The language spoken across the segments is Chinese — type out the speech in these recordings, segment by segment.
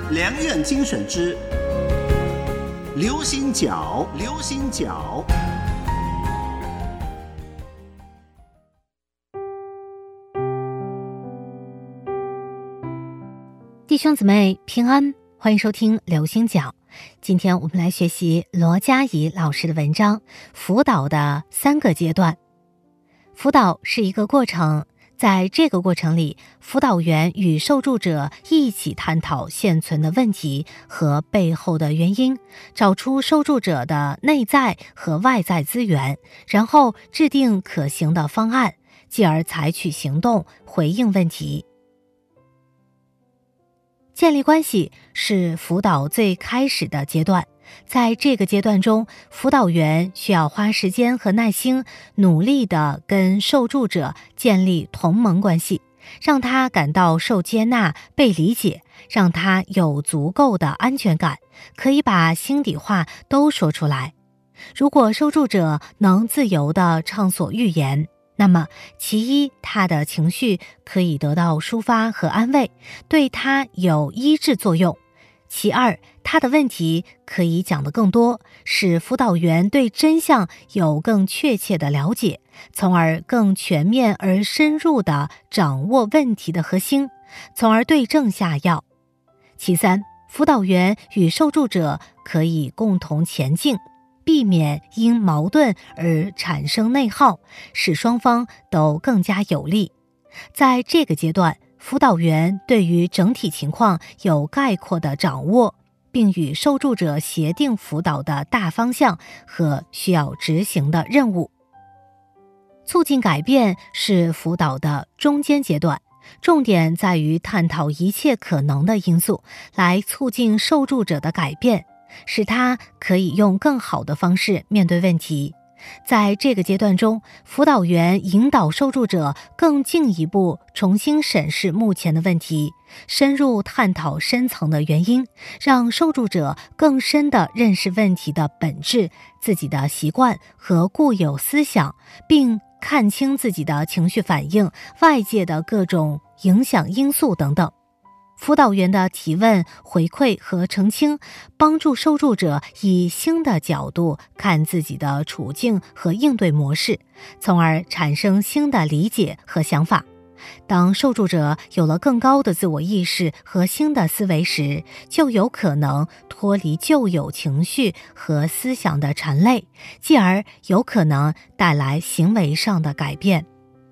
良苑精选之流行角，流行角。 弟兄姊妹平安，欢迎收听流行角。今天我们来学习罗佳怡老师的文章，辅导的3个阶段。辅导是一个过程，在这个过程里，辅导员与受助者一起探讨现存的问题和背后的原因，找出受助者的内在和外在资源，然后制定可行的方案，继而采取行动回应问题。建立关系是辅导最开始的阶段，在这个阶段中，辅导员需要花时间和耐心，努力地跟受助者建立同盟关系，让他感到受接纳、被理解，让他有足够的安全感，可以把心底话都说出来。如果受助者能自由地畅所欲言，那么其一，他的情绪可以得到抒发和安慰，对他有医治作用；其二，他的问题可以讲得更多，使辅导员对真相有更确切的了解，从而更全面而深入地掌握问题的核心，从而对症下药；其三，辅导员与受助者可以共同前进，避免因矛盾而产生内耗，使双方都更加有利。在这个阶段，辅导员对于整体情况有概括的掌握，并与受助者协定辅导的大方向和需要执行的任务。促进改变是辅导的中间阶段，重点在于探讨一切可能的因素，来促进受助者的改变，使他可以用更好的方式面对问题。在这个阶段中，辅导员引导受助者更进一步重新审视目前的问题，深入探讨深层的原因，让受助者更深地认识问题的本质、自己的习惯和固有思想，并看清自己的情绪反应、外界的各种影响因素等等。辅导员的提问、回馈和澄清，帮助受助者以新的角度看自己的处境和应对模式，从而产生新的理解和想法。当受助者有了更高的自我意识和新的思维时，就有可能脱离旧有情绪和思想的缠累，继而有可能带来行为上的改变。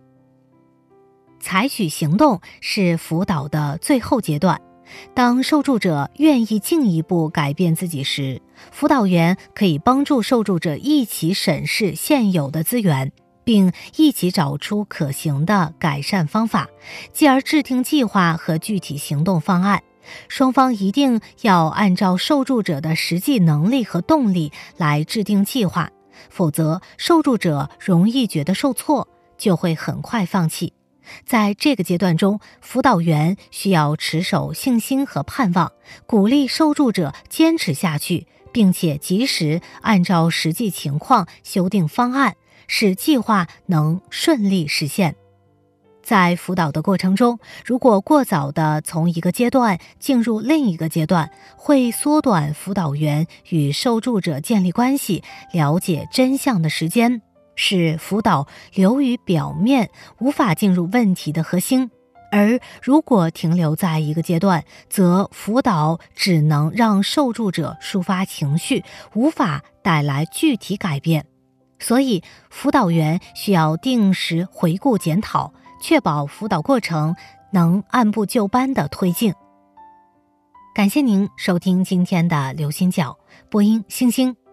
采取行动是辅导的最后阶段。当受助者愿意进一步改变自己时，辅导员可以帮助受助者一起审视现有的资源，并一起找出可行的改善方法，继而制定计划和具体行动方案。双方一定要按照受助者的实际能力和动力来制定计划，否则受助者容易觉得受挫，就会很快放弃。在这个阶段中，辅导员需要持守信心和盼望，鼓励受助者坚持下去，并且及时按照实际情况修订方案，使计划能顺利实现。在辅导的过程中，如果过早地从一个阶段进入另一个阶段，会缩短辅导员与受助者建立关系、了解真相的时间，使辅导流于表面，无法进入问题的核心。而如果停留在一个阶段，则辅导只能让受助者抒发情绪，无法带来具体改变。所以，辅导员需要定时回顾检讨，确保辅导过程能按部就班地推进。感谢您收听今天的流行角，播音星星。